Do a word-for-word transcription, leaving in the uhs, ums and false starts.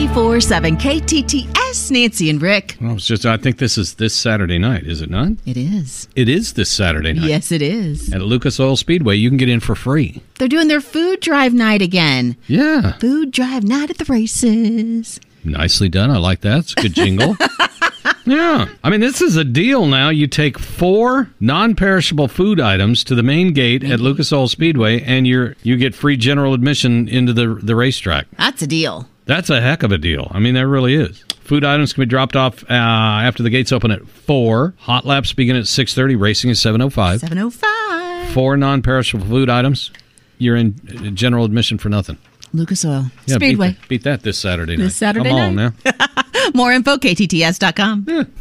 ninety-four point seven K T T S, Nancy and Rick. Well, it's just, I think this is this Saturday night, is it not? It is. It is this Saturday night. Yes, it is. At Lucas Oil Speedway, you can get in for free. They're doing their food drive night again. Yeah. Food drive night at the races. Nicely done. I like that. It's a good jingle. Yeah. I mean, this is a deal now. You take four non-perishable food items to the main gate at Lucas Oil Speedway, and you're you get free general admission into the, the racetrack. That's a deal. That's a heck of a deal. I mean, that really is. Food items can be dropped off uh, after the gates open at four. Hot laps begin at six thirty. Racing is seven oh five. seven oh five. Four non-perishable food items. You're in general admission for nothing. Lucas Oil Yeah, Speedway. Beat that, beat that this Saturday night. This Saturday Come on night. now. More info, K T T S dot com. Yeah.